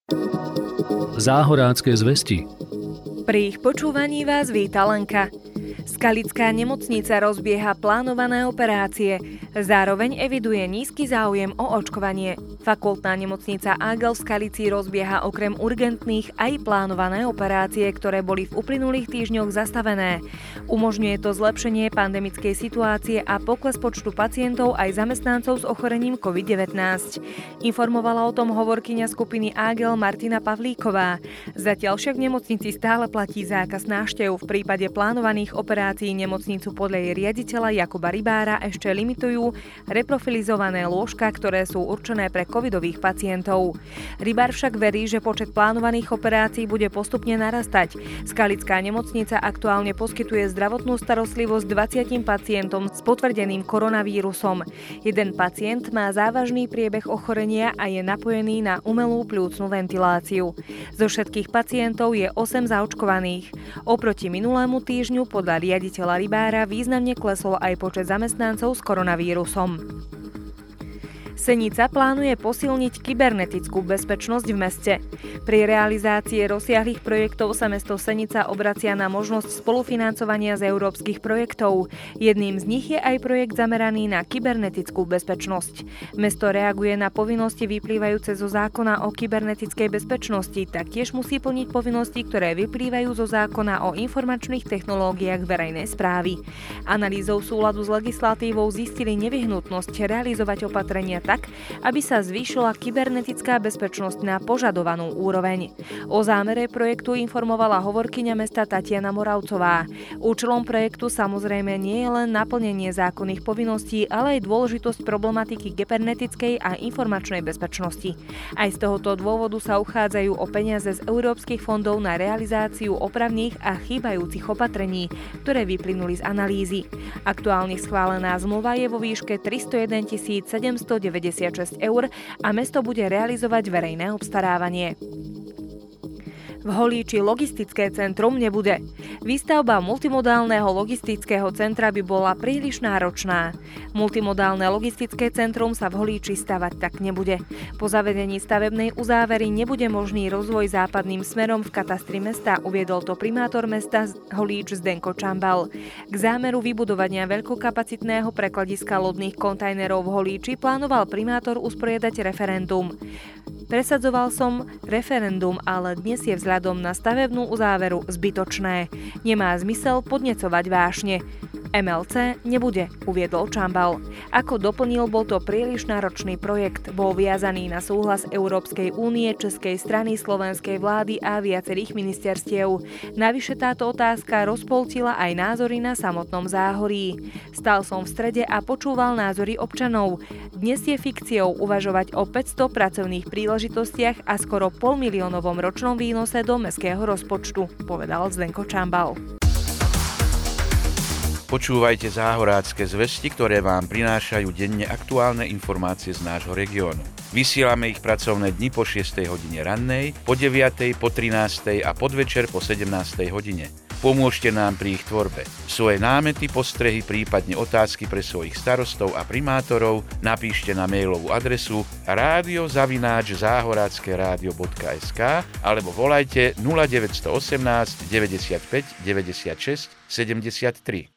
Záhorácké zvesti. Pri ich počúvaní vás víta Lenka. Skalická nemocnica rozbieha plánované operácie. Zároveň eviduje nízky záujem o očkovanie. Fakultná nemocnica Ágel v Skalici rozbieha okrem urgentných aj plánované operácie, ktoré boli v uplynulých týždňoch zastavené. Umožňuje to zlepšenie pandemickej situácie a pokles počtu pacientov aj zamestnancov s ochorením COVID-19. Informovala o tom hovorkyňa skupiny Ágel Martina Pavlíková. Zatiaľ však v nemocnici stále platí zákaz návštev. V prípade plánovaných operácií nemocnicu podľa jej riaditeľa Jakuba Rybára ešte limitujú reprofilizované lôžka, ktoré sú určené pre covidových pacientov. Rybár však verí, že počet plánovaných operácií bude postupne narastať. Skalická nemocnica aktuálne poskytuje zdravotnú starostlivosť 20 pacientom s potvrdeným koronavírusom. Jeden pacient má závažný priebeh ochorenia a je napojený na umelú pľúcnu ventiláciu. Zo všetkých pacientov je 8 zaočkovaných. Oproti minulému týždňu podľa riaditeľa Rybára významne klesol aj počet zamestnancov s koronavírusom. Senica plánuje posilniť kybernetickú bezpečnosť v meste. Pri realizácii rozsiahlych projektov sa mesto Senica obracia na možnosť spolufinancovania z európskych projektov. Jedným z nich je aj projekt zameraný na kybernetickú bezpečnosť. Mesto reaguje na povinnosti vyplývajúce zo zákona o kybernetickej bezpečnosti, taktiež musí plniť povinnosti, ktoré vyplývajú zo zákona o informačných technológiách verejnej správy. Analýzou súladu s legislatívou zistili nevyhnutnosť realizovať opatrenia tak, aby sa zvýšila kybernetická bezpečnosť na požadovanú úroveň. O zámere projektu informovala hovorkyňa mesta Tatiana Moravcová. Účelom projektu samozrejme nie je len naplnenie zákonných povinností, ale aj dôležitosť problematiky kybernetickej a informačnej bezpečnosti. Aj z tohoto dôvodu sa uchádzajú o peniaze z európskych fondov na realizáciu opravných a chýbajúcich opatrení, ktoré vyplynuli z analýzy. Aktuálne schválená zmluva je vo výške 301 796 eur a mesto bude realizovať verejné obstarávanie. V Holíči logistické centrum nebude. Výstavba multimodálneho logistického centra by bola príliš náročná. Multimodálne logistické centrum sa v Holíči stavať tak nebude. Po zavedení stavebnej uzávery nebude možný rozvoj západným smerom v katastri mesta, uviedol to primátor mesta Holíč Zdenko Čambal. K zámeru vybudovania veľkokapacitného prekladiska lodných kontajnerov v Holíči plánoval primátor usporiadať referendum. Presadzoval som referendum, ale dnes je vzhľadom na stavebnú uzáveru zbytočné. Nemá zmysel podnecovať vášne. MLC nebude, uviedol Čambal. Ako doplnil, bol to príliš náročný projekt, bol viazaný na súhlas Európskej únie, Českej strany, slovenskej vlády a viacerých ministerstiev. Navyše táto otázka rozpoltila aj názory na samotnom Záhorí. Stal som v strede a počúval názory občanov. Dnes je fikciou uvažovať o 500 pracovných príležitostiach a skoro 500 000 ročnom výnose do mestského rozpočtu, povedal Zdenko Čambal. Počúvajte Záhorácké zvesti, ktoré vám prinášajú denne aktuálne informácie z nášho regiónu. Vysielame ich pracovné dni po 6. hodine rannej, po 9., po 13. a podvečer po 17. hodine. Pomôžte nám pri ich tvorbe. Svoje námety, postrehy, prípadne otázky pre svojich starostov a primátorov napíšte na mailovú adresu radio@zahorackeradio.sk alebo volajte 0918 95 96 73.